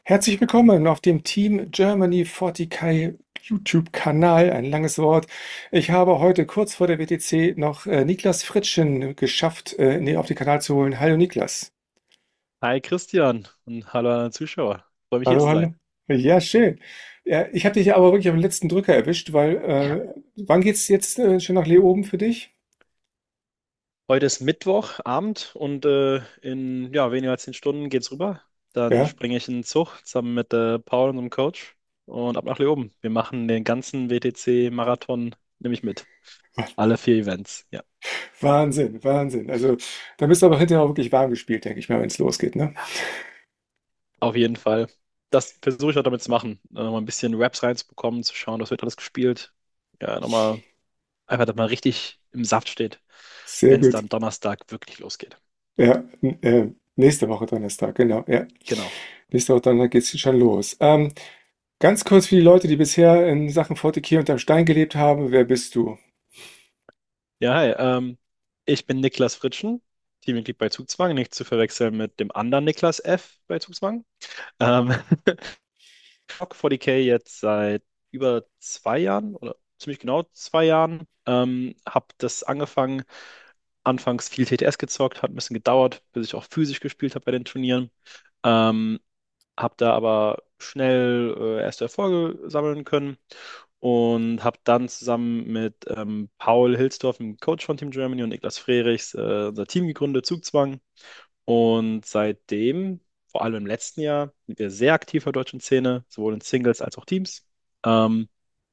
Herzlich willkommen auf dem Team Germany 40K YouTube-Kanal. Ein langes Wort. Ich habe heute kurz vor der WTC noch Niklas Fritschen geschafft, auf den Kanal zu holen. Hallo Niklas. Hi Christian und hallo an alle Zuschauer. Freue mich hier Hallo, zu sein. hallo. Ja, schön. Ja, ich habe dich aber wirklich am letzten Drücker erwischt, weil Ja. wann geht's jetzt schon nach Leoben für dich? Heute ist Mittwochabend und in weniger als 10 Stunden geht's rüber. Dann Ja, springe ich in den Zug zusammen mit Paul, unserem Coach, und ab nach Leoben. Wir machen den ganzen WTC-Marathon nämlich mit. Alle 4 Events. Ja, Wahnsinn, Wahnsinn. Also da bist du aber hinterher auch wirklich warm gespielt, denke ich mal, wenn es losgeht, ne? auf jeden Fall. Das versuche ich auch damit zu machen. Nochmal ein bisschen Raps reinzubekommen, zu schauen, was wird alles gespielt. Ja, nochmal einfach, dass man richtig im Saft steht, Sehr wenn es gut. dann Donnerstag wirklich losgeht. Ja, nächste Woche Donnerstag, genau, ja. Genau. Nächste Woche Donnerstag geht's schon los. Ganz kurz für die Leute, die bisher in Sachen 40K unterm Stein gelebt haben, wer bist du? Ja, hi. Ich bin Niklas Fritschen, Teammitglied bei Zugzwang, nicht zu verwechseln mit dem anderen Niklas F. bei Zugzwang. Ähm, Rock 40K jetzt seit über 2 Jahren oder ziemlich genau 2 Jahren. Hab das angefangen, anfangs viel TTS gezockt, hat ein bisschen gedauert, bis ich auch physisch gespielt habe bei den Turnieren. Ähm, Habe da aber schnell erste Erfolge sammeln können und habe dann zusammen mit Paul Hilsdorf, dem Coach von Team Germany, und Niklas Frerichs unser Team gegründet, Zugzwang. Und seitdem, vor allem im letzten Jahr, sind wir sehr aktiv in der deutschen Szene, sowohl in Singles als auch Teams. Ähm,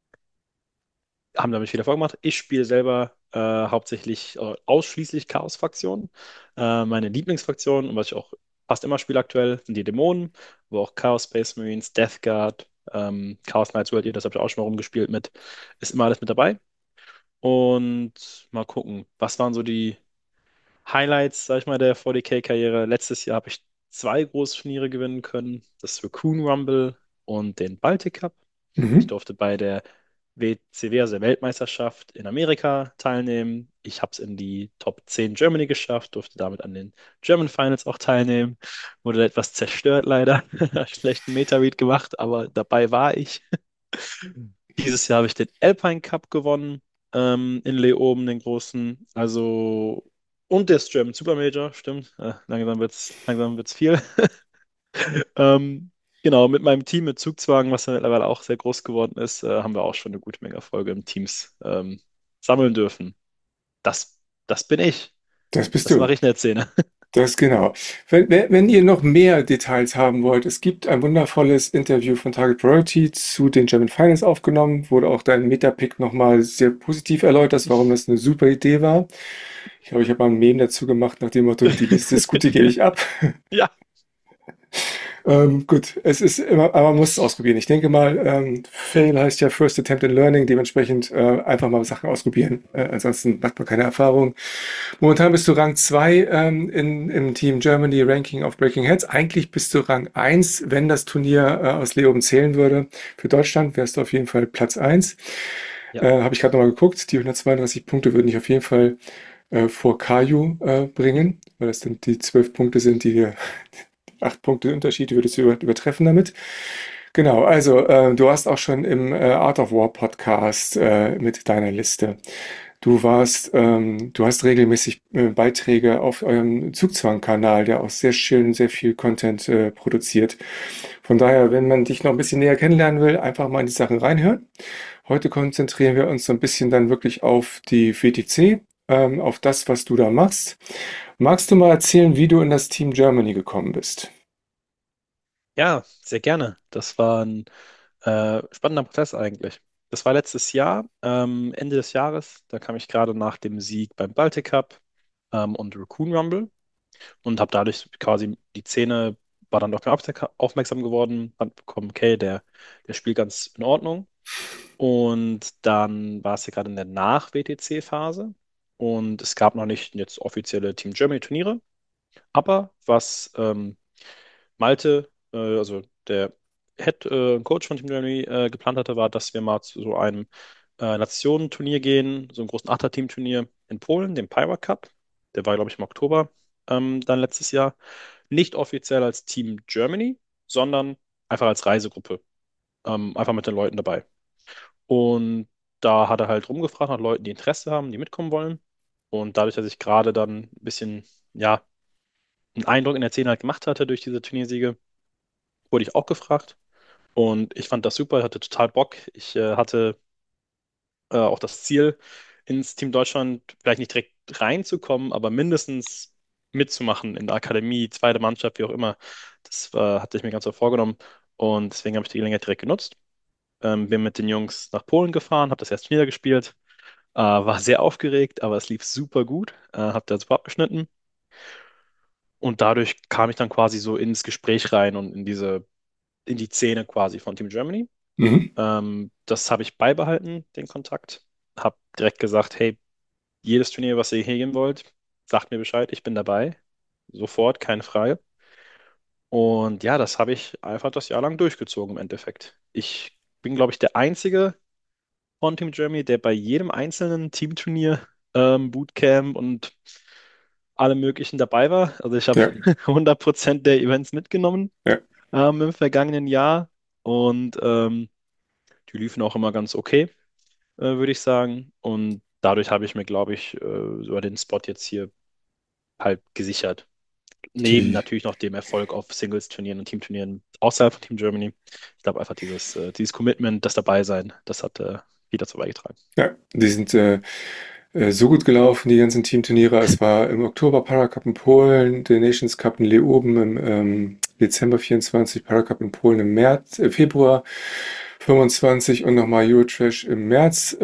Haben damit viel Erfolg gemacht. Ich spiele selber hauptsächlich, ausschließlich Chaos-Fraktionen. Meine Lieblingsfraktion, und was ich auch fast immer spiele aktuell, sind die Dämonen, wo auch Chaos Space Marines, Death Guard, Chaos Knights World, das habe ich auch schon mal rumgespielt mit, ist immer alles mit dabei. Und mal gucken, was waren so die Highlights, sag ich mal, der 40K-Karriere. Letztes Jahr habe ich zwei große Turniere gewinnen können, das Raccoon Rumble und den Baltic Cup. Ich Mhm. durfte bei der WCW, also der Weltmeisterschaft in Amerika, teilnehmen. Ich habe es in die Top 10 Germany geschafft, durfte damit an den German Finals auch teilnehmen. Wurde etwas zerstört leider. Schlechten Meta-Read gemacht, aber dabei war ich. Dieses Jahr habe ich den Alpine Cup gewonnen, in Leoben, den großen. Also, und der German Super Major, stimmt. Langsam wird's viel. Ähm, genau, mit meinem Team, mit Zugzwang, was ja mittlerweile auch sehr groß geworden ist, haben wir auch schon eine gute Menge Erfolge im Teams sammeln dürfen. Das bin ich. Das bist Das du. mache ich in der Szene. Das genau. Wenn ihr noch mehr Details haben wollt, es gibt ein wundervolles Interview von Target Priority zu den German Finance aufgenommen, wo du auch deinen Metapick nochmal sehr positiv erläuterst, warum das eine super Idee war. Ich glaube, ich habe mal ein Meme dazu gemacht, nach dem Motto, die Liste ist gut, die gebe ich ab. Ja, Gut, es ist immer, aber man muss es ausprobieren. Ich denke mal, Fail heißt ja First Attempt in Learning, dementsprechend einfach mal Sachen ausprobieren. Ansonsten macht man keine Erfahrung. Momentan bist du Rang 2 im Team Germany Ranking of Breaking Heads. Eigentlich bist du Rang eins, wenn das Turnier aus Leoben zählen würde. Für Deutschland wärst du auf jeden Fall Platz eins. ja, Habe ich gerade nochmal geguckt. Die 132 Punkte würden dich auf jeden Fall vor Kaju bringen, weil das dann die 12 Punkte sind, die dir 8 Punkte Unterschied, die würdest du übertreffen damit. Genau, also du warst auch schon im Art of War Podcast mit deiner Liste. Du hast regelmäßig Beiträge auf eurem Zugzwang-Kanal, der auch sehr schön, sehr viel Content produziert. Von daher, wenn man dich noch ein bisschen näher kennenlernen will, einfach mal in die Sachen reinhören. Heute konzentrieren wir uns so ein bisschen dann wirklich auf die WTC, auf das, was du da machst. Magst du mal erzählen, wie du in das Team Germany gekommen bist? ja, sehr gerne. Das war ein spannender Prozess eigentlich. Das war letztes Jahr, Ende des Jahres. Da kam ich gerade nach dem Sieg beim Baltic Cup und Raccoon Rumble und habe dadurch quasi die Szene, war dann auf mich aufmerksam geworden, hat bekommen, okay, der spielt ganz in Ordnung. Und dann war es ja gerade in der Nach-WTC-Phase und es gab noch nicht jetzt offizielle Team Germany Turniere, aber was Malte, also der Head Coach von Team Germany, geplant hatte, war, dass wir mal zu so einem Nationenturnier gehen, so einem großen Achterteam-Turnier in Polen, dem Pyra Cup. Der war, glaube ich, im Oktober dann letztes Jahr. Nicht offiziell als Team Germany, sondern einfach als Reisegruppe, einfach mit den Leuten dabei. Und da hat er halt rumgefragt nach Leuten, die Interesse haben, die mitkommen wollen. Und dadurch, dass ich gerade dann ein bisschen, ja, einen Eindruck in der Szene halt gemacht hatte durch diese Turniersiege, wurde ich auch gefragt. Und ich fand das super, hatte total Bock. Ich hatte auch das Ziel, ins Team Deutschland vielleicht nicht direkt reinzukommen, aber mindestens mitzumachen in der Akademie, zweite Mannschaft, wie auch immer. Das hatte ich mir ganz so vorgenommen. Und deswegen habe ich die Gelegenheit direkt genutzt. Bin mit den Jungs nach Polen gefahren, habe das erste Turnier gespielt, war sehr aufgeregt, aber es lief super gut, habe da super abgeschnitten. Und dadurch kam ich dann quasi so ins Gespräch rein und in die Szene quasi von Team Germany. Mhm. Das habe ich beibehalten, den Kontakt. Habe direkt gesagt, hey, jedes Turnier, was ihr hier gehen wollt, sagt mir Bescheid, ich bin dabei. Sofort, keine Frage. Und ja, das habe ich einfach das Jahr lang durchgezogen im Endeffekt. Ich bin, glaube ich, der Einzige von Team Germany, der bei jedem einzelnen Teamturnier, Bootcamp und allem Möglichen dabei war. Also ich habe Ja, 100% der Events mitgenommen ja. im vergangenen Jahr und die liefen auch immer ganz okay, würde ich sagen. Und dadurch habe ich mir, glaube ich, so den Spot jetzt hier halt gesichert. Neben Die, natürlich noch dem Erfolg auf Singles-Turnieren und Teamturnieren außerhalb von Team Germany. Ich glaube einfach dieses Commitment, das Dabeisein, das hat viel dazu beigetragen. ja, die sind so gut gelaufen, die ganzen Teamturniere. Es war im Oktober Paracup in Polen, der Nations Cup in Leoben im Dezember 24, Paracup in Polen im Februar 25 und nochmal Eurotrash im März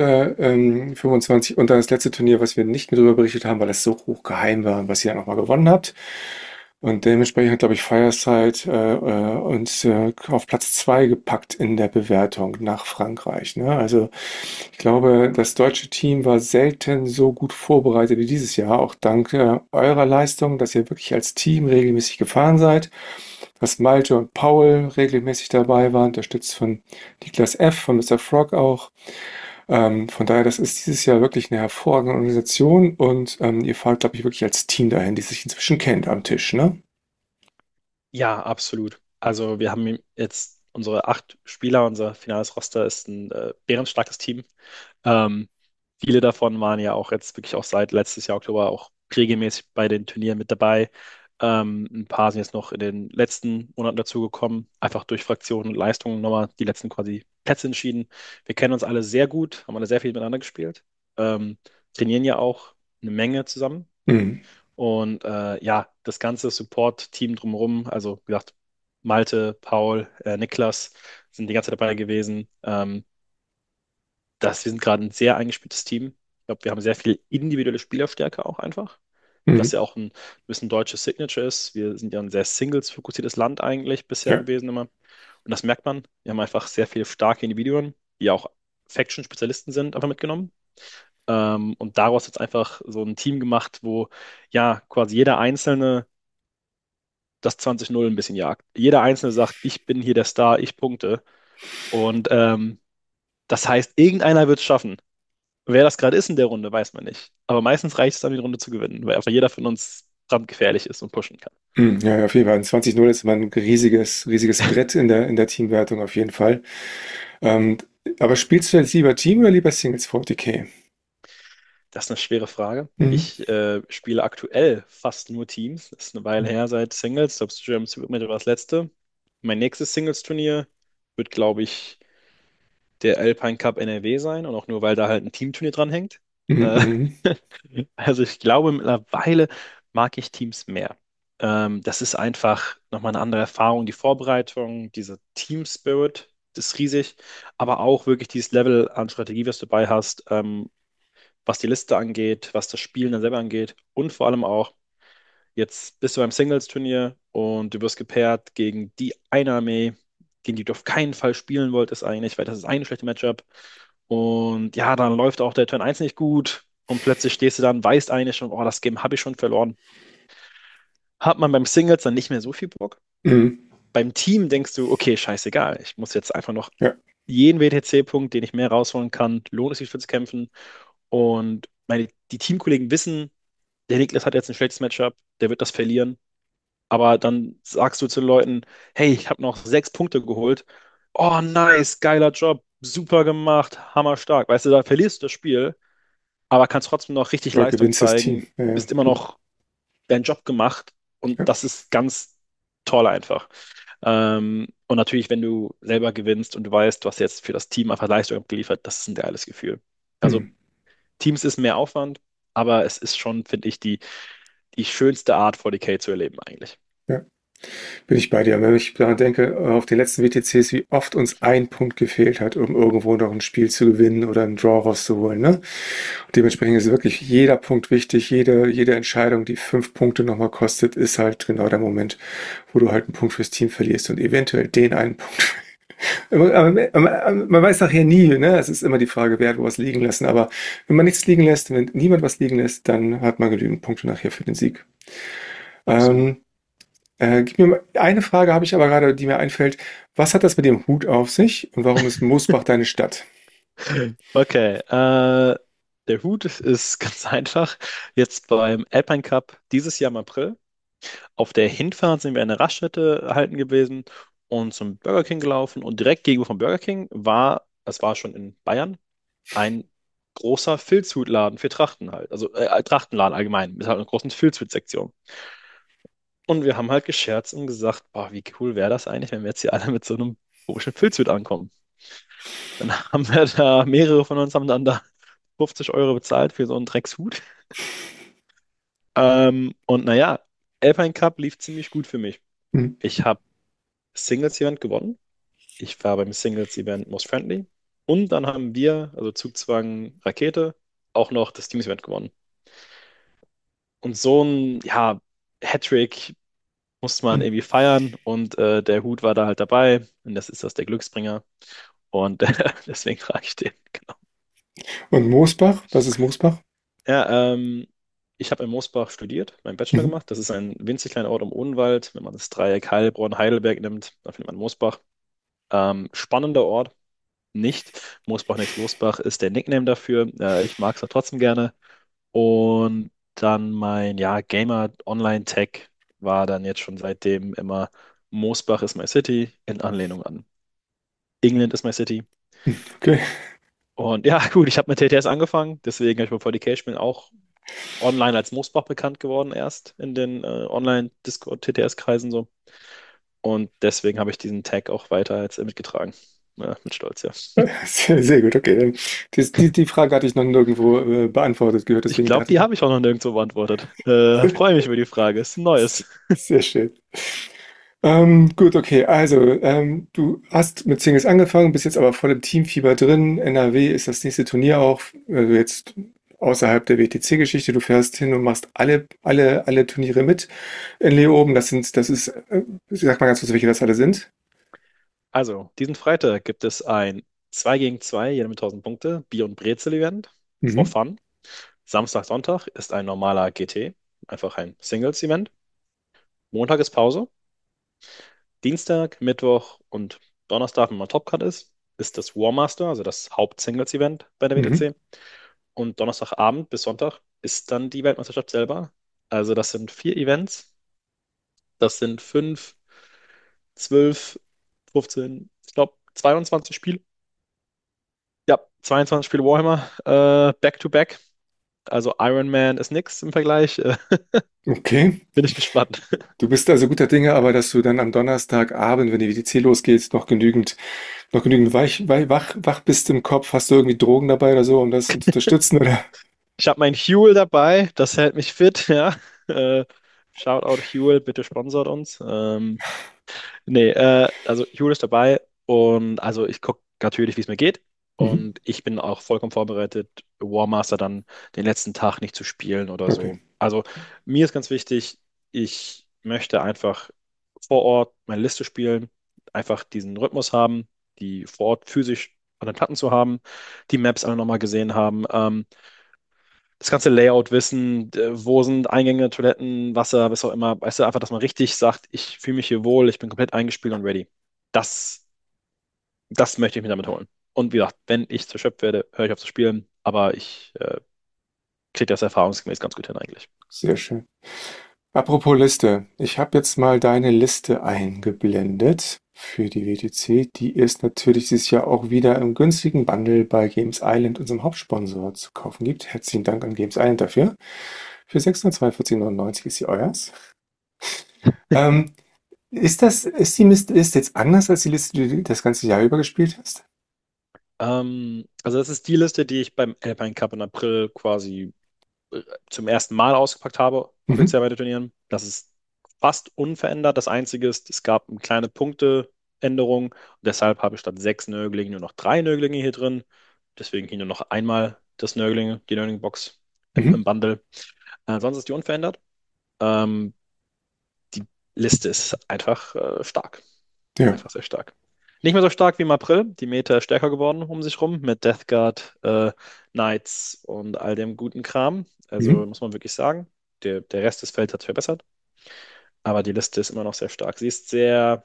25 und dann das letzte Turnier, was wir nicht mehr darüber berichtet haben, weil es so hoch geheim war, was ihr dann nochmal gewonnen habt. Und dementsprechend hat, glaube ich, Fireside uns auf Platz 2 gepackt in der Bewertung nach Frankreich. Ne? Also ich glaube, das deutsche Team war selten so gut vorbereitet wie dieses Jahr, auch dank eurer Leistung, dass ihr wirklich als Team regelmäßig gefahren seid, dass Malte und Paul regelmäßig dabei waren, unterstützt von Niklas F., von Mr. Frog auch. Von daher, das ist dieses Jahr wirklich eine hervorragende Organisation und ihr fahrt, glaube ich, wirklich als Team dahin, die sich inzwischen kennt am Tisch, ne? Ja, absolut. Also wir haben jetzt unsere 8 Spieler, unser finales Roster ist ein bärenstarkes Team. Ähm, Viele davon waren ja auch jetzt wirklich auch seit letztes Jahr Oktober auch regelmäßig bei den Turnieren mit dabei. Ein paar sind jetzt noch in den letzten Monaten dazugekommen, einfach durch Fraktionen und Leistungen nochmal die letzten quasi Plätze entschieden. Wir kennen uns alle sehr gut, haben alle sehr viel miteinander gespielt, trainieren ja auch eine Menge zusammen. Mhm. Und ja, das ganze Support-Team drumherum, also wie gesagt, Malte, Paul, Niklas sind die ganze Zeit dabei gewesen. Wir sind gerade ein sehr eingespieltes Team. Ich glaube, wir haben sehr viel individuelle Spielerstärke auch einfach, was Mhm. ja auch ein bisschen deutsches Signature ist. Wir sind ja ein sehr Singles-fokussiertes Land eigentlich bisher Ja. gewesen immer. Und das merkt man. Wir haben einfach sehr viele starke Individuen, die auch Faction-Spezialisten sind, einfach mitgenommen. Und daraus jetzt einfach so ein Team gemacht, wo ja quasi jeder Einzelne das 20-0 ein bisschen jagt. Jeder Einzelne sagt, ich bin hier der Star, ich punkte. Und das heißt, irgendeiner wird es schaffen. Wer das gerade ist in der Runde, weiß man nicht. Aber meistens reicht es dann, die Runde zu gewinnen, weil einfach jeder von uns brandgefährlich ist und pushen kann. Mhm. Ja, ja, auf jeden Fall. Ein 20-0 ist immer ein riesiges Brett in der Teamwertung auf jeden Fall. Ähm, aber spielst du jetzt lieber Team oder lieber Singles 40K? Das ist eine schwere Frage. Mhm. Ich spiele aktuell fast nur Teams. Das ist eine Weile her seit Singles. Ich glaube, German Supermittel war das letzte. Mein nächstes Singles-Turnier wird, glaube ich, der Alpine Cup NRW sein und auch nur, weil da halt ein Teamturnier dran hängt. Mhm. Äh, Mhm. also ich glaube, mittlerweile mag ich Teams mehr. Das ist einfach nochmal eine andere Erfahrung, die Vorbereitung, dieser Team Spirit, das ist riesig, aber auch wirklich dieses Level an Strategie, was du dabei hast, was die Liste angeht, was das Spielen dann selber angeht und vor allem auch, jetzt bist du beim Singles-Turnier und du wirst gepaart gegen die eine Armee, gegen die du auf keinen Fall spielen wolltest eigentlich, weil das ist eine schlechte Matchup. Und ja, dann läuft auch der Turn 1 nicht gut und plötzlich stehst du dann, weißt eigentlich schon, oh, das Game habe ich schon verloren. Hat man beim Singles dann nicht mehr so viel Bock. Mhm. Beim Team denkst du, okay, scheißegal, ich muss jetzt einfach noch Ja. jeden WTC-Punkt, den ich mehr rausholen kann, lohnt es sich für zu kämpfen. Und die Teamkollegen wissen, der Niklas hat jetzt ein schlechtes Matchup, der wird das verlieren. Aber dann sagst du zu den Leuten, hey, ich habe noch 6 Punkte geholt. Oh, nice, geiler Job, super gemacht, hammerstark. Weißt du, da verlierst du das Spiel, aber kannst trotzdem noch richtig Oder Leistung gewinnst das Team. zeigen, Ja, ja, bist immer genau. noch deinen Job gemacht und Ja. das ist ganz toll einfach. Und natürlich, wenn du selber gewinnst und du weißt, du hast jetzt für das Team einfach Leistung abgeliefert, das ist ein geiles Gefühl. Also Hm. Teams ist mehr Aufwand, aber es ist schon, finde ich, die schönste Art, 40K zu erleben eigentlich. Ja. Bin ich bei dir. Und wenn ich daran denke, auf den letzten WTCs, wie oft uns ein Punkt gefehlt hat, um irgendwo noch ein Spiel zu gewinnen oder einen Draw rauszuholen, ne? Und dementsprechend ist wirklich jeder Punkt wichtig, jede Entscheidung, die 5 Punkte nochmal kostet, ist halt genau der Moment, wo du halt einen Punkt fürs Team verlierst und eventuell den einen Punkt. Aber man weiß nachher nie, ne? Es ist immer die Frage, wer hat was liegen lassen. Aber wenn man nichts liegen lässt, wenn niemand was liegen lässt, dann hat man genügend Punkte nachher für den Sieg. Absolut. Ähm, Gib mir mal, eine Frage habe ich aber gerade, die mir einfällt. Was hat das mit dem Hut auf sich und warum ist Moosbach deine Stadt? Okay, der Hut ist ganz einfach. Jetzt beim Alpine Cup dieses Jahr im April. Auf der Hinfahrt sind wir an der Raststätte halten gewesen und zum Burger King gelaufen. Und direkt gegenüber vom Burger King war, das war schon in Bayern, ein großer Filzhutladen für Trachten halt. Also Trachtenladen allgemein, mit halt einer großen Filzhut-Sektion. Und wir haben halt gescherzt und gesagt, boah, wie cool wäre das eigentlich, wenn wir jetzt hier alle mit so einem komischen Filzhut ankommen. Dann haben wir da, mehrere von uns haben dann da 50 € bezahlt für so einen Dreckshut. Und naja, Alpine Cup lief ziemlich gut für mich. Hm, Ich habe Singles-Event gewonnen. Ich war beim Singles-Event Most Friendly. Und dann haben wir, also Zugzwang Rakete, auch noch das Teams-Event gewonnen. Und so ein, ja, Hattrick muss man hm. irgendwie feiern. Und der Hut war da halt dabei. Und das ist das der Glücksbringer. Und deswegen trage ich den. Genau. Und Moosbach? Was ist Moosbach? Ja, ich habe in Mosbach studiert, meinen Bachelor Mhm. gemacht. Das ist ein winzig kleiner Ort im Odenwald. Wenn man das Dreieck Heilbronn, Heidelberg nimmt, dann findet man Mosbach. Spannender Ort. Nicht. Mosbach nicht Losbach ist der Nickname dafür. Ich mag es trotzdem gerne. Und dann mein, ja, Gamer Online Tech war dann jetzt schon seitdem immer Mosbach is my city in Anlehnung an England is my city. Okay. Und ja, gut, ich habe mit TTS angefangen, deswegen habe ich bei 40K-Spielen auch online als Mosbach bekannt geworden, erst in den Online-Discord-TTS-Kreisen so. Und deswegen habe ich diesen Tag auch weiter jetzt mitgetragen. Ja, mit Stolz, ja. Sehr, sehr gut, okay. Die Frage hatte ich noch nirgendwo beantwortet gehört, Ich deswegen glaube, dachte die ich, habe ich auch noch nirgendwo beantwortet. Freue mich über die Frage. Ist ein neues. sehr schön. Gut, okay. Also, du hast mit Singles angefangen, bist jetzt aber voll im Teamfieber drin. NRW ist das nächste Turnier auch, also jetzt außerhalb der WTC-Geschichte. Du fährst hin und machst alle Turniere mit in Leoben. Das ist, sag mal ganz kurz, welche das alle sind. Also, diesen Freitag gibt es ein 2 gegen 2, jeder mit 1000 Punkte, Bier- und Brezel-Event. For Mhm. fun. Samstag, Sonntag ist ein normaler GT, einfach ein Singles-Event. Montag ist Pause. Dienstag, Mittwoch und Donnerstag, wenn man Topcut ist das War Master, also das Haupt-Singles-Event bei der Mhm. WTC. Und Donnerstagabend bis Sonntag ist dann die Weltmeisterschaft selber. Also das sind 4 Events. Das sind 5, 12, 15, ich glaube 22 Spiele. Ja, 22 Spiele Warhammer, back-to-back. Also Iron Man ist nix im Vergleich. Okay. Bin ich gespannt. Du bist also guter Dinge, aber dass du dann am Donnerstagabend, wenn die WTC losgeht, noch genügend wach bist im Kopf. Hast du irgendwie Drogen dabei oder so, um das zu unterstützen, oder? Ich habe mein Huel dabei, das hält mich fit, ja. Shoutout Huel, bitte sponsort uns. Nee, also Huel ist dabei und also ich gucke natürlich, wie es mir geht. Mhm. Und ich bin auch vollkommen vorbereitet, War Master dann den letzten Tag nicht zu spielen oder Okay. so. Also mir ist ganz wichtig, ich möchte einfach vor Ort meine Liste spielen, einfach diesen Rhythmus haben, die vor Ort physisch an den Platten zu haben, die Maps alle nochmal gesehen haben. Das ganze Layout wissen, wo sind Eingänge, Toiletten, Wasser, was auch immer. Weißt du, einfach, dass man richtig sagt, ich fühle mich hier wohl, ich bin komplett eingespielt und ready. Das, das möchte ich mir damit holen. Und wie gesagt, wenn ich zerschöpft werde, höre ich auf zu spielen, aber ich kriege das erfahrungsgemäß ganz gut hin eigentlich. Sehr schön. Apropos Liste. Ich habe jetzt mal deine Liste eingeblendet für die WTC. Die ist natürlich dieses Jahr auch wieder im günstigen Bundle bei Games Island, unserem Hauptsponsor, zu kaufen gibt. Herzlichen Dank an Games Island dafür. Für 642,99 ist sie euers. Ähm, ist die Liste jetzt anders als die Liste, die du das ganze Jahr über gespielt hast? Also das ist die Liste, die ich beim Alpine Cup im April quasi zum ersten Mal ausgepackt habe, Mhm. offiziell bei den Turnieren. Das ist fast unverändert. Das Einzige ist, es gab eine kleine Punkteänderung. Und deshalb habe ich statt 6 Nörglinge nur noch 3 Nörglinge hier drin. Deswegen hier nur noch einmal die Nörgling-Box im Mhm. Bundle. Sonst ist die unverändert. Ähm, die Liste ist einfach stark. Ja. Einfach sehr stark. Nicht mehr so stark wie im April. Die Meta ist stärker geworden um sich rum mit Death Guard, Knights und all dem guten Kram. Mhm. Also muss man wirklich sagen, der Rest des Felds hat sich verbessert. Aber die Liste ist immer noch sehr stark. Sie ist sehr,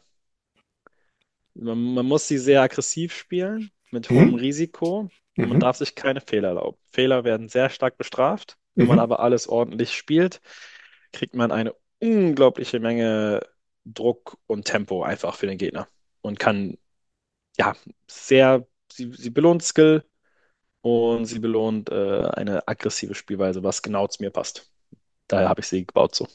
man muss sie sehr aggressiv spielen, mit hohem Mhm. Risiko. Und man Mhm. darf sich keine Fehler erlauben. Fehler werden sehr stark bestraft. Wenn man Mhm. aber alles ordentlich spielt, kriegt man eine unglaubliche Menge Druck und Tempo einfach für den Gegner und kann ja, sie belohnt Skill und sie belohnt eine aggressive Spielweise, was genau zu mir passt. Daher habe ich sie gebaut so.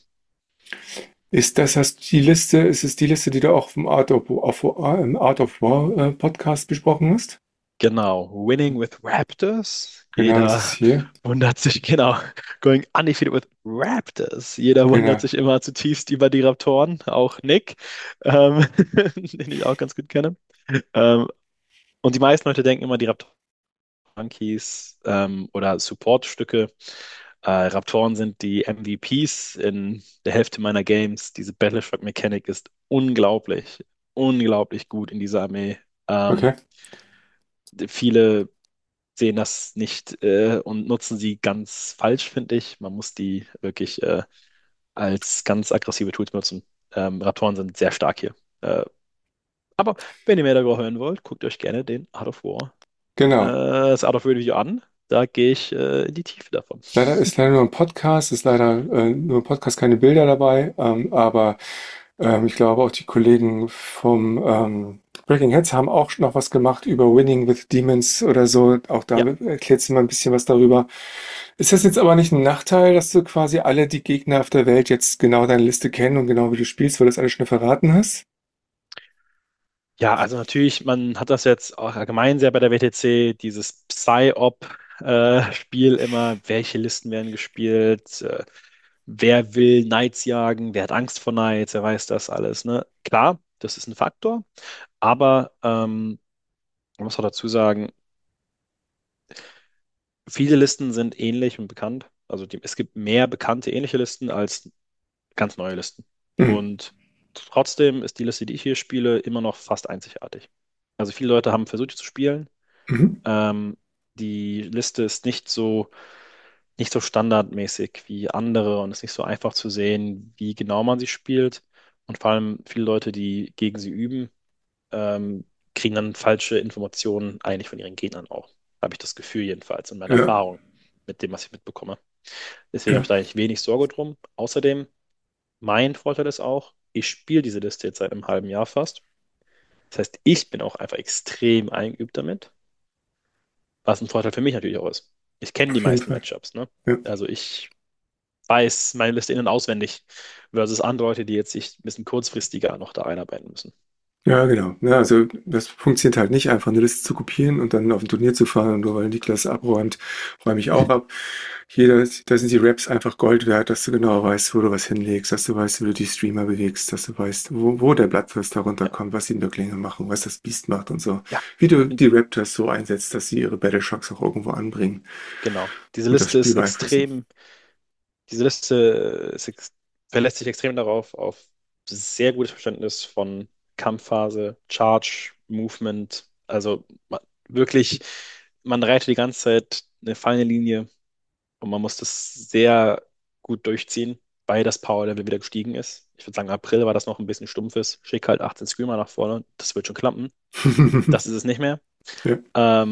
Ist es die Liste, die du auch im Art of War Podcast besprochen hast? Genau, Winning with Raptors. Genau, das ist Jeder hier. wundert sich, genau, going undefeated with Raptors. Jeder wundert Genau. sich immer zutiefst über die Raptoren, auch Nick, den ich auch ganz gut kenne. Ähm, und die meisten Leute denken immer, die Raptoren Monkeys oder Supportstücke. Raptoren sind die MVPs in der Hälfte meiner Games. Diese Battleshock Mechanik ist unglaublich, unglaublich gut in dieser Armee. Ähm, Okay. viele sehen das nicht und nutzen sie ganz falsch, finde ich. Man muss die wirklich als ganz aggressive Tools benutzen. Raptoren sind sehr stark hier. Aber wenn ihr mehr darüber hören wollt, guckt euch gerne den Art of War Genau. das Art of War Video an. Da gehe ich in die Tiefe davon. Ist leider nur ein Podcast, ist leider nur ein Podcast, keine Bilder dabei. Aber ich glaube auch die Kollegen vom Breaking Heads haben auch noch was gemacht über Winning with Demons oder so. Auch da Ja, erklärt sie mal ein bisschen was darüber. Ist das jetzt aber nicht ein Nachteil, dass du quasi alle die Gegner auf der Welt jetzt genau deine Liste kennen und genau wie du spielst, weil du das alles schon verraten hast? ja, also natürlich, man hat das jetzt auch allgemein sehr bei der WTC, dieses Psy-Op-Spiel immer, welche Listen werden gespielt, wer will Knights jagen, wer hat Angst vor Knights, wer weiß das alles, ne? Klar, das ist ein Faktor, aber man muss auch dazu sagen, viele Listen sind ähnlich und bekannt. Also es gibt mehr bekannte ähnliche Listen als ganz neue Listen. Mhm. Und trotzdem ist die Liste, die ich hier spiele, immer noch fast einzigartig. Also viele Leute haben versucht, die zu spielen. Mhm. Ähm, die Liste ist nicht so standardmäßig wie andere und ist nicht so einfach zu sehen, wie genau man sie spielt. Und vor allem viele Leute, die gegen sie üben, ähm, kriegen dann falsche Informationen eigentlich von ihren Gegnern auch. Habe ich das Gefühl jedenfalls in meiner Ja, Erfahrung mit dem, was ich mitbekomme. Deswegen habe ja. ich da eigentlich wenig Sorge drum. Außerdem, mein Vorteil ist auch, ich spiele diese Liste jetzt seit einem halben Jahr fast. Das heißt, ich bin auch einfach extrem eingeübt damit, was ein Vorteil für mich natürlich auch ist. Ich kenne die Auf jeden meisten Fall. Matchups, ne? Ja. Also ich weiß meine Liste innen und auswendig versus andere Leute, die jetzt sich ein bisschen kurzfristiger noch da einarbeiten müssen. Ja, genau. Ja, also das funktioniert halt nicht, einfach eine Liste zu kopieren und dann auf ein Turnier zu fahren. Und nur weil Niklas abräumt, räume ich auch ab. Da sind die Raps einfach Gold wert, dass du genau weißt, wo du was hinlegst, dass du weißt, wie du die Streamer bewegst, dass du weißt, wo der Bloodthirst da Ja, runterkommt, was die Nöcklinge machen, was das Biest macht und so. ja, Wie du die Raptors so einsetzt, dass sie ihre Battle Shocks auch irgendwo anbringen genau. Diese und das Liste Spiel ist beeinflussen. extrem, diese Liste verlässt sich extrem darauf, auf sehr gutes Verständnis von Kampfphase, Charge, Movement. Also wirklich, man reitet die ganze Zeit eine feine Linie und man muss das sehr gut durchziehen, weil das Power-Level wieder gestiegen ist. Ich würde sagen, im April war das noch ein bisschen stumpfes. Schick halt 18 Screamer nach vorne, das wird schon klappen. Das ist es nicht mehr. Ja,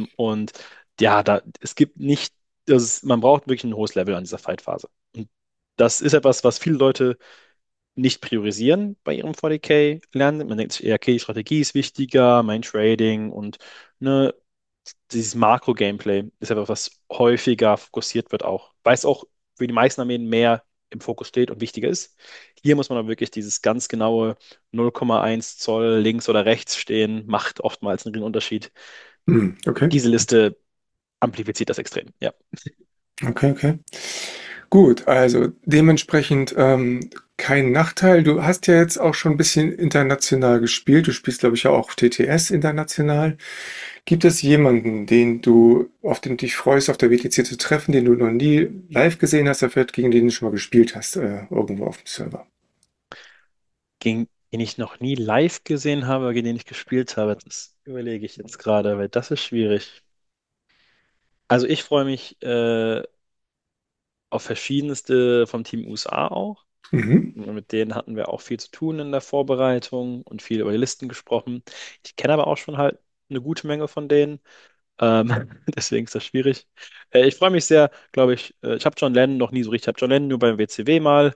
Und ja, es gibt nicht, man braucht wirklich ein hohes Level an dieser Fight-Phase. das ist etwas, was viele Leute nicht priorisieren bei ihrem 40K-Lernen. Man denkt sich eher, okay, Strategie ist wichtiger, mein Trading und ne, dieses Makro-Gameplay ist etwas, was häufiger fokussiert wird auch, weil es auch für die meisten Armeen mehr im Fokus steht und wichtiger ist. Hier muss man aber wirklich dieses ganz genaue 0,1 Zoll links oder rechts stehen, macht oftmals einen riesen Unterschied. Okay, Diese Liste amplifiziert das extrem, ja. okay, okay. Gut, also dementsprechend kein Nachteil. Du hast ja jetzt auch schon ein bisschen international gespielt. Du spielst, glaube ich, ja auch TTS international. Gibt es jemanden, auf den du dich freust, auf der WTC zu treffen, den du noch nie live gesehen hast, oder vielleicht gegen den du schon mal gespielt hast, irgendwo auf dem Server? Gegen den ich noch nie live gesehen habe, gegen den ich gespielt habe, das überlege ich jetzt gerade, weil das ist schwierig. Also ich freue mich auf verschiedenste vom Team USA auch. Mhm. Mit denen hatten wir auch viel zu tun in der Vorbereitung und viel über die Listen gesprochen. Ich kenne aber auch schon halt eine gute Menge von denen. Deswegen ist das schwierig. Ich freue mich sehr, glaube ich. Ich habe John Lennon noch nie so richtig. Ich habe John Lennon nur beim WCW mal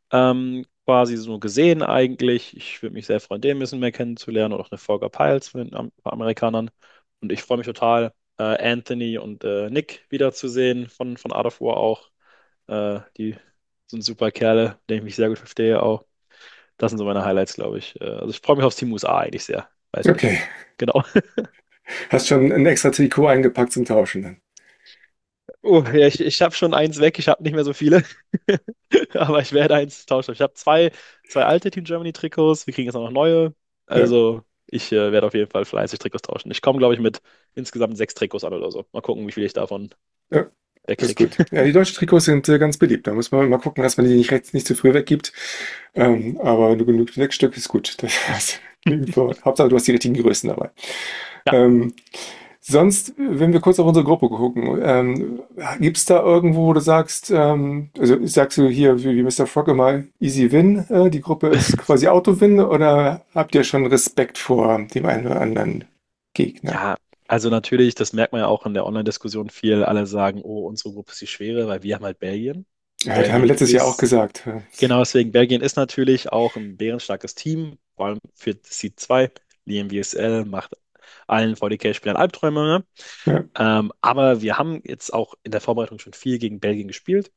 quasi so gesehen eigentlich. Ich würde mich sehr freuen, den ein bisschen mehr kennenzulernen und auch eine Volker Piles von den Amerikanern. Und ich freue mich total, Anthony und Nick wiederzusehen von Art of War auch. Die sind super Kerle, mit denen ich mich sehr gut verstehe auch. Das sind so meine Highlights, glaube ich. Also ich freue mich aufs Team USA eigentlich sehr. Weiß nicht. Okay. Genau. Hast schon ein extra Trikot eingepackt zum Tauschen dann. Oh, ja, ich habe schon eins weg, ich habe nicht mehr so viele. Aber ich werde eins tauschen. Ich habe zwei alte Team Germany Trikots, wir kriegen jetzt auch noch neue. Ja, Also ich werde auf jeden Fall fleißig Trikots tauschen. Ich komme, glaube ich, mit insgesamt 6 Trikots an oder so. Mal gucken, wie viel ich davon ja, das ist wegkriege. gut. Ja, die deutschen Trikots sind ganz beliebt. Da muss man mal gucken, dass man die nicht zu früh weggibt. Aber nur genug Wegstück ist gut. Das ist genügend vor. Hauptsache, du hast die richtigen Größen dabei. Ja, Ähm, Sonst, wenn wir kurz auf unsere Gruppe gucken, gibt es da irgendwo, wo du sagst, also sagst du hier wie Mr. Frog immer Easy Win, die Gruppe ist quasi Auto-Win, oder habt ihr schon Respekt vor dem einen oder anderen Gegner? ja, also natürlich, das merkt man ja auch in der Online-Diskussion viel. Alle sagen, oh, unsere Gruppe ist die schwere, weil wir haben halt Belgien. Und Ja, das haben wir Belgien letztes Jahr auch ist, gesagt. genau deswegen, Belgien ist natürlich auch ein bärenstarkes Team, vor allem für Seed 2. Liam WSL macht allen VDK-Spielern Albträume, ne? Ja. Aber wir haben jetzt auch in der Vorbereitung schon viel gegen Belgien gespielt.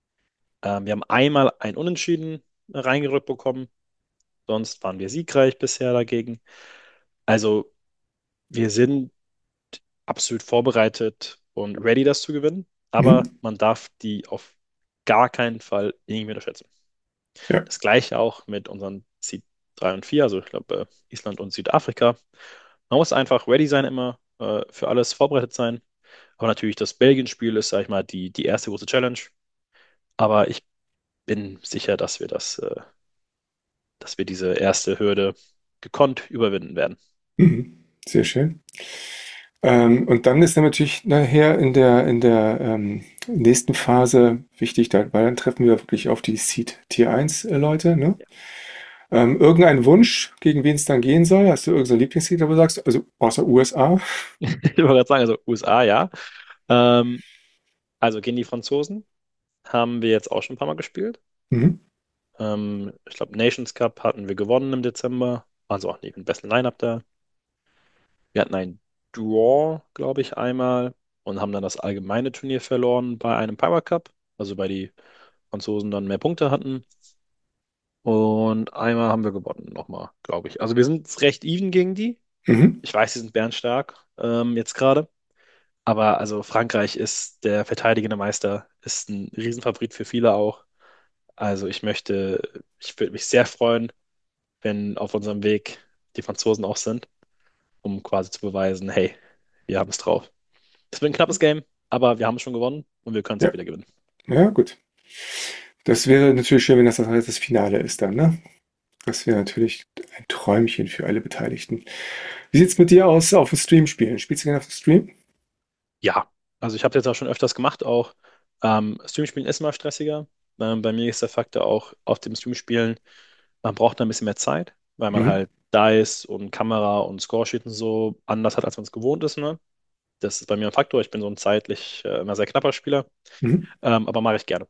Wir haben einmal ein Unentschieden reingerückt bekommen, sonst waren wir siegreich bisher dagegen. Also wir sind absolut vorbereitet und ready, das zu gewinnen, aber Mhm. man darf die auf gar keinen Fall irgendwie unterschätzen. Ja. Das gleiche auch mit unseren Seed 3 und 4, also ich glaube Island und Südafrika. Man muss einfach ready sein immer, für alles vorbereitet sein. Aber natürlich, das Belgien-Spiel ist, sag ich mal, die erste große Challenge. Aber ich bin sicher, dass wir diese erste Hürde gekonnt überwinden werden. Mhm. Sehr schön. Und dann ist dann natürlich nachher in der nächsten Phase wichtig, weil dann treffen wir wirklich auf die Seed Tier 1 Leute, ne? Ja. Irgendein Wunsch, gegen wen es dann gehen soll? Hast du irgendein Lieblingslied, wo du sagst, also außer USA? Ich wollte gerade sagen, also USA, ja. Ähm, also gegen die Franzosen haben wir jetzt auch schon ein paar Mal gespielt. Mhm. Ich glaube, Nations Cup hatten wir gewonnen im Dezember. Also auch nicht mit dem besten Line-Up da. Wir hatten ein Draw, glaube ich, einmal und haben dann das allgemeine Turnier verloren bei einem Power Cup. Also bei die Franzosen dann mehr Punkte hatten. Und einmal haben wir gewonnen, nochmal, glaube ich. Also wir sind recht even gegen die. Mhm. Ich weiß, sie sind bärenstark, jetzt gerade. Aber also Frankreich ist der verteidigende Meister, ist ein Riesenfavorit für viele auch. Also ich würde mich sehr freuen, wenn auf unserem Weg die Franzosen auch sind, um quasi zu beweisen, hey, wir haben es drauf. Es wird ein knappes Game, aber wir haben es schon gewonnen und wir können es auch Ja, wieder gewinnen. ja, gut. Das wäre natürlich schön, wenn das Finale ist dann, ne? Das wäre natürlich ein Träumchen für alle Beteiligten. Wie sieht's mit dir aus auf dem Stream spielen? Spielst du gerne auf dem Stream? Ja, also ich habe jetzt auch schon öfters gemacht, auch Stream spielen ist immer stressiger. Bei mir ist der Faktor auch auf dem Stream spielen, man braucht da ein bisschen mehr Zeit, weil man Mhm. halt Dice und Kamera und Scoresheet und so anders hat, als man es gewohnt ist, ne? Das ist bei mir ein Faktor. Ich bin so ein zeitlich immer sehr knapper Spieler, Mhm. aber mache ich gerne.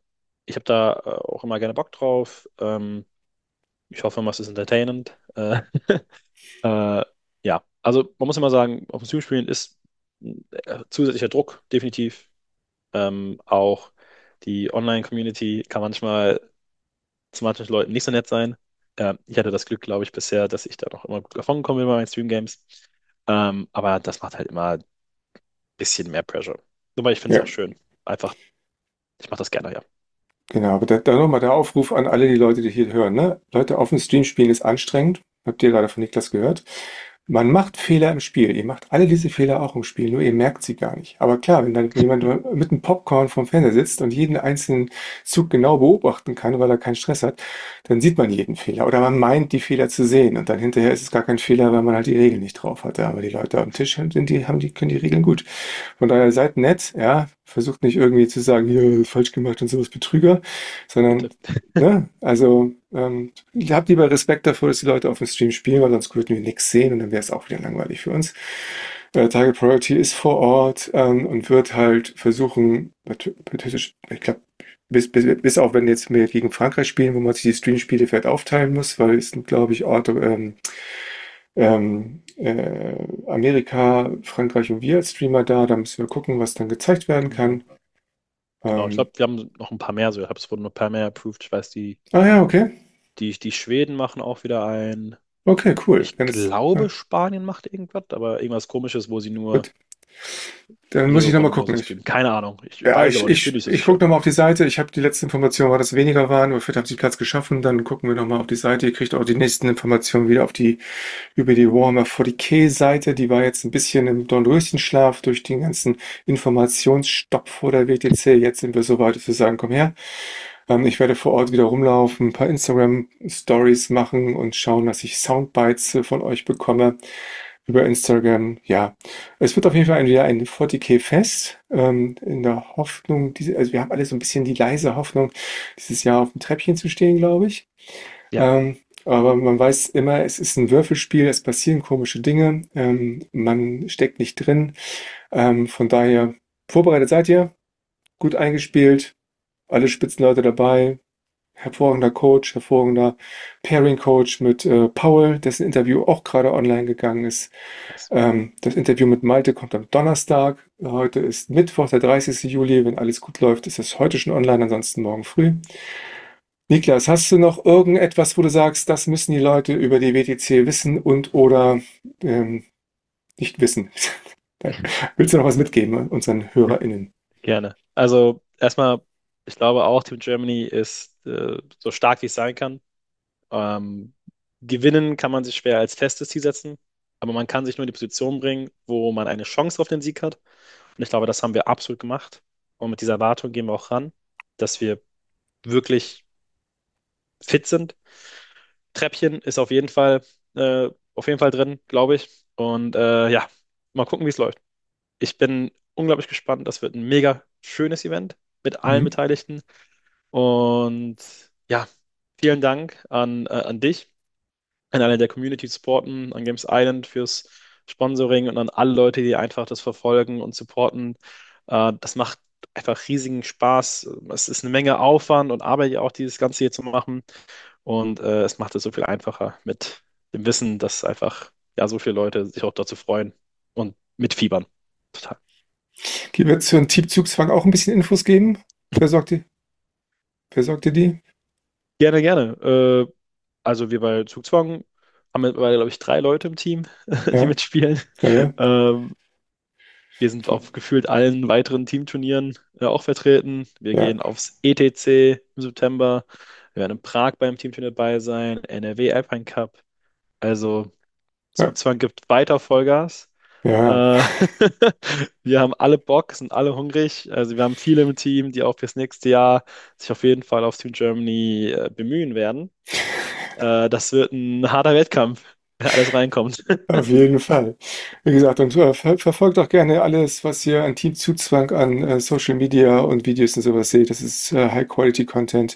ich habe da auch immer gerne Bock drauf. Ich hoffe, es ist entertainend. Äh, ja, also man muss immer sagen, auf dem Stream spielen ist zusätzlicher Druck, definitiv. Auch die Online-Community kann manchmal zu manchen Leuten nicht so nett sein. Ich hatte das Glück, glaube ich, bisher, dass ich da noch immer gut davon komme bei meinen Stream-Games. Aber das macht halt immer ein bisschen mehr Pressure. Aber ich finde es Ja, auch schön. Einfach, ich mache das gerne, ja. genau. Aber da nochmal der Aufruf an alle die Leute, die hier hören, ne? Leute, auf dem Stream spielen ist anstrengend. Habt ihr gerade von Niklas gehört? Man macht Fehler im Spiel. Ihr macht alle diese Fehler auch im Spiel, nur ihr merkt sie gar nicht. Aber klar, wenn dann jemand mit einem Popcorn vorm Fernseher sitzt und jeden einzelnen Zug genau beobachten kann, weil er keinen Stress hat, dann sieht man jeden Fehler. Oder man meint, die Fehler zu sehen. Und dann hinterher ist es gar kein Fehler, weil man halt die Regeln nicht drauf hatte. Aber die Leute am Tisch können die Regeln gut. Von daher seid nett, ja. Versucht nicht irgendwie zu sagen, hier, falsch gemacht und sowas Betrüger, sondern Bitte. ne? Also habt lieber Respekt davor, dass die Leute auf dem Stream spielen, weil sonst würden wir nichts sehen und dann wäre es auch wieder langweilig für uns. Target Priority ist vor Ort und wird halt versuchen, natürlich, ich glaube, bis auch wenn jetzt wir gegen Frankreich spielen, wo man sich die Streamspiele vielleicht aufteilen muss, weil es sind, glaube ich, Orte, Amerika, Frankreich und wir als Streamer da müssen wir gucken, was dann gezeigt werden Mhm. kann. Genau, ich Ähm, glaube, wir haben noch ein paar mehr. So, ich habe es wurden noch ein paar mehr approved. Ich weiß, ah ja, okay. die Schweden machen auch wieder ein. Okay, cool. Ich Dann ist, glaube, ja, Spanien macht irgendwas, aber irgendwas Komisches, wo sie nur gut. Dann muss ich Europe nochmal und nur so gucken. streamen. Keine Ahnung. Ich Ja, weiß aber nicht, bin nicht so ich sicher. gucke nochmal auf die Seite. Ich habe die letzte Information, war das weniger waren, aber vielleicht haben sie Platz geschaffen. Dann gucken wir nochmal auf die Seite. Ihr kriegt auch die nächsten Informationen wieder über die Warhammer 40k Seite. Die war jetzt ein bisschen im Dornröschenschlaf durch den ganzen Informationsstopp vor der WTC. Jetzt sind wir so weit, dass wir sagen, komm her. Ich werde vor Ort wieder rumlaufen, ein paar Instagram Stories machen und schauen, dass ich Soundbites von euch bekomme über Instagram. Ja, es wird auf jeden Fall wieder ein 40k Fest, in der Hoffnung, also wir haben alle so ein bisschen die leise Hoffnung, dieses Jahr auf dem Treppchen zu stehen, glaube ich. Ja, Aber man weiß immer, es ist ein Würfelspiel, es passieren komische Dinge, man steckt nicht drin. Von daher, vorbereitet seid ihr, gut eingespielt, alle Spitzenleute dabei, hervorragender Coach, hervorragender Pairing-Coach mit Paul, dessen Interview auch gerade online gegangen ist. nice. Das Interview mit Malte kommt am Donnerstag. Heute ist Mittwoch, der 30. Juli. Wenn alles gut läuft, ist es heute schon online, ansonsten morgen früh. Niklas, hast du noch irgendetwas, wo du sagst, das müssen die Leute über die WTC wissen und oder ähm, nicht wissen? Willst du noch was mitgeben unseren HörerInnen? Gerne. Also erstmal, ich glaube auch, Team Germany ist so stark, wie es sein kann. Ähm, Gewinnen kann man sich schwer als festes Ziel setzen, aber man kann sich nur in die Position bringen, wo man eine Chance auf den Sieg hat. Und ich glaube, das haben wir absolut gemacht. Und mit dieser Erwartung gehen wir auch ran, dass wir wirklich fit sind. Treppchen ist auf jeden Fall drin, glaube ich. Und ja, mal gucken, wie es läuft. Ich bin unglaublich gespannt. Das wird ein mega schönes Event mit allen Mhm. Beteiligten. Und ja, vielen Dank an dich, an alle der Community supporten, an Games Island fürs Sponsoring und an alle Leute, die einfach das verfolgen und supporten. Das macht einfach riesigen Spaß. Es ist eine Menge Aufwand und Arbeit, ja auch dieses Ganze hier zu machen. Und es macht es so viel einfacher mit dem Wissen, dass einfach ja so viele Leute sich auch dazu freuen und mitfiebern. Total. Wird es für einen Teamzugzwang auch ein bisschen Infos geben? Wer sorgt die? Wer sorgt ihr die? Gerne, gerne. Also wir bei Zugzwang haben mittlerweile, glaube ich, 3 Leute im Team, die Ja, mitspielen. ja, ja. Ähm, wir sind auf gefühlt allen weiteren Teamturnieren auch vertreten. Wir Ja, gehen aufs ETC im September. Wir werden in Prag beim Teamturnier dabei sein, NRW Alpine Cup. Also ja, Zugzwang gibt weiter Vollgas. ja. Äh, wir haben alle Bock, sind alle hungrig. Also wir haben viele im Team, die auch fürs nächste Jahr sich auf jeden Fall auf Team Germany bemühen werden. Das wird ein harter Wettkampf, wenn alles reinkommt. Auf jeden Fall. Wie gesagt, und verfolgt auch gerne alles, was ihr an Teamzugzwang, an Social Media und Videos und sowas seht. Das ist High-Quality-Content.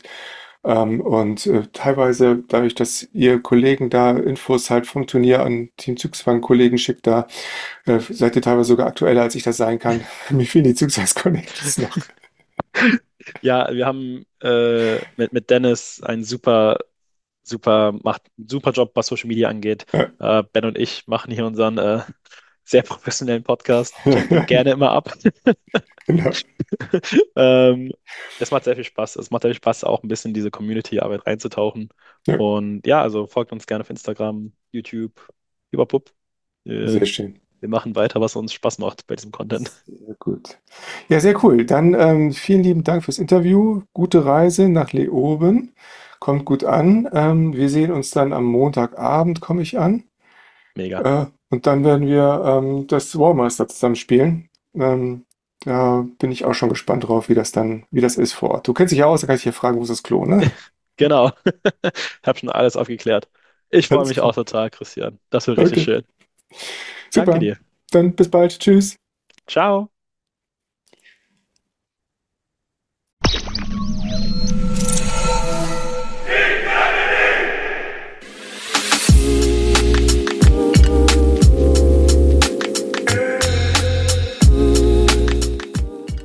Teilweise, dadurch, dass ihr Kollegen da Infos halt vom Turnier an Teamzugzwang-Kollegen schickt, da seid ihr teilweise sogar aktueller, als ich das sein kann. Mir fehlen die Zugzwangs-Connections noch. Ja, wir haben mit Dennis einen macht einen super Job, was Social Media angeht. Ja, Ben und ich machen hier unseren sehr professionellen Podcast. Checkt den gerne immer ab. genau. Ähm, Es macht sehr viel Spaß. Es macht sehr viel Spaß, auch ein bisschen in diese Community-Arbeit reinzutauchen. Ja, Und ja, also folgt uns gerne auf Instagram, YouTube, überpup. sehr schön. Wir machen weiter, was uns Spaß macht bei diesem Content. Sehr gut. Ja, sehr cool. Dann vielen lieben Dank fürs Interview. Gute Reise nach Leoben. Kommt gut an. Wir sehen uns dann am Montagabend, komme ich an. Mega. Und dann werden wir das Warmaster zusammen spielen. Da bin ich auch schon gespannt drauf, wie das ist vor Ort. Du kennst dich ja aus, da kann ich hier fragen, wo ist das Klo, ne? Genau. Hab schon alles aufgeklärt. Ich freue Alles mich auch klar. total, Christian. Das wird richtig Okay, schön. Danke super. dir. Dann bis bald. Tschüss. Ciao.